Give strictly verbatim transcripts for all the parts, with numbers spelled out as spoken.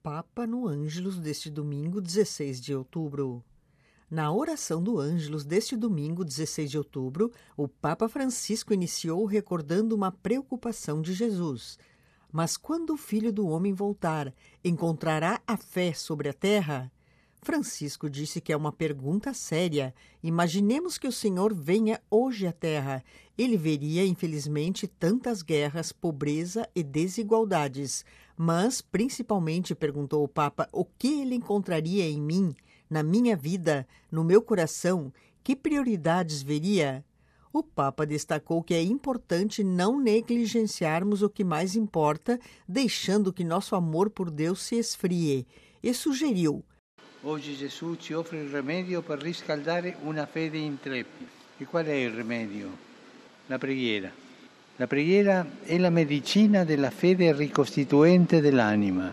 Papa no Ângelus deste domingo, dezesseis de outubro. Na oração do Ângelus deste domingo, dezesseis de outubro, o Papa Francisco iniciou recordando uma preocupação de Jesus. Mas quando o Filho do Homem voltar, encontrará a fé sobre a terra? Francisco disse que é uma pergunta séria. Imaginemos que o Senhor venha hoje à Terra. Ele veria, infelizmente, tantas guerras, pobreza e desigualdades. Mas, principalmente, perguntou o Papa, o que ele encontraria em mim, na minha vida, no meu coração? Que prioridades veria? O Papa destacou que é importante não negligenciarmos o que mais importa, deixando que nosso amor por Deus se esfrie, e sugeriu: Oggi Gesù ci offre il rimedio per riscaldare una fede intrepida. E qual è il rimedio? La preghiera. La preghiera è la medicina della fede ricostituente dell'anima.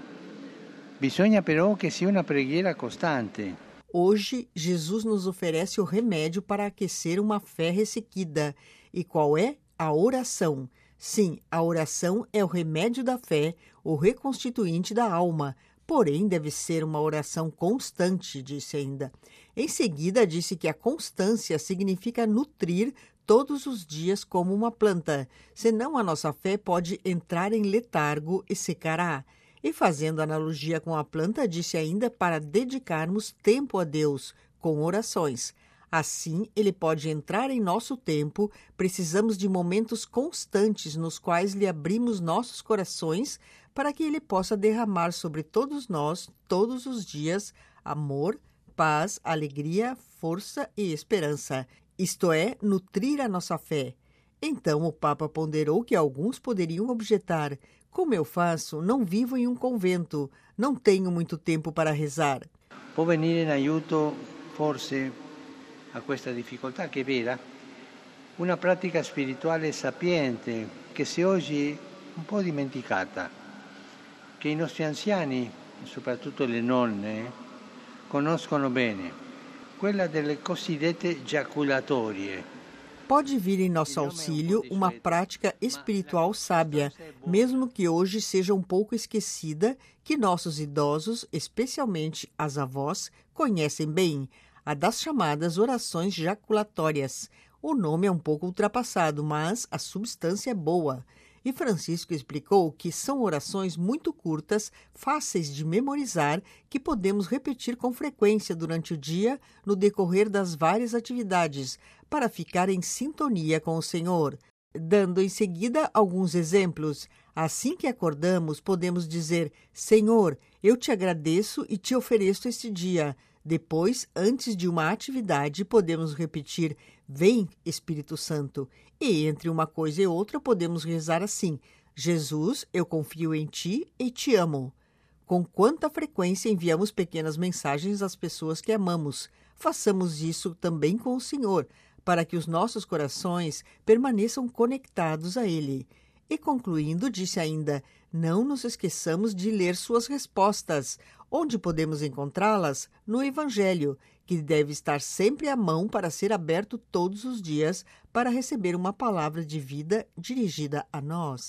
Bisogna però che sia una preghiera costante. Hoje, Jesus nos oferece o remédio para aquecer uma fé ressequida. E qual é? A oração. Sim, a oração é o remédio da fé, o reconstituinte da alma. Porém, deve ser uma oração constante, disse ainda. Em seguida, disse que a constância significa nutrir todos os dias como uma planta, senão a nossa fé pode entrar em letargo e secará. E fazendo analogia com a planta, disse ainda para dedicarmos tempo a Deus, com orações. Assim, ele pode entrar em nosso tempo, precisamos de momentos constantes nos quais lhe abrimos nossos corações para que ele possa derramar sobre todos nós, todos os dias, amor, paz, alegria, força e esperança, isto é, nutrir a nossa fé. Então o Papa ponderou que alguns poderiam objetar: como eu faço? Não vivo em um convento, não tenho muito tempo para rezar. Può venire in aiuto, forse, a questa difficoltà che è vera, una pratica spirituale sapiente che se oggi un po' dimenticata, che i nostri anziani, soprattutto le nonne, conoscono bene, quella delle cosiddette giaculatorie. Pode vir em nosso auxílio uma prática espiritual sábia, mesmo que hoje seja um pouco esquecida, que nossos idosos, especialmente as avós, conhecem bem, a das chamadas orações jaculatórias. O nome é um pouco ultrapassado, mas a substância é boa. E Francisco explicou que são orações muito curtas, fáceis de memorizar, que podemos repetir com frequência durante o dia, no decorrer das várias atividades, para ficar em sintonia com o Senhor. Dando em seguida alguns exemplos. Assim que acordamos, podemos dizer: Senhor, eu te agradeço e te ofereço este dia. Depois, antes de uma atividade, podemos repetir: Vem, Espírito Santo. E entre uma coisa e outra, podemos rezar assim: Jesus, eu confio em ti e te amo. Com quanta frequência enviamos pequenas mensagens às pessoas que amamos? Façamos isso também com o Senhor, para que os nossos corações permaneçam conectados a Ele. E concluindo, disse ainda: não nos esqueçamos de ler suas respostas. Onde podemos encontrá-las? No Evangelho, que deve estar sempre à mão para ser aberto todos os dias para receber uma palavra de vida dirigida a nós.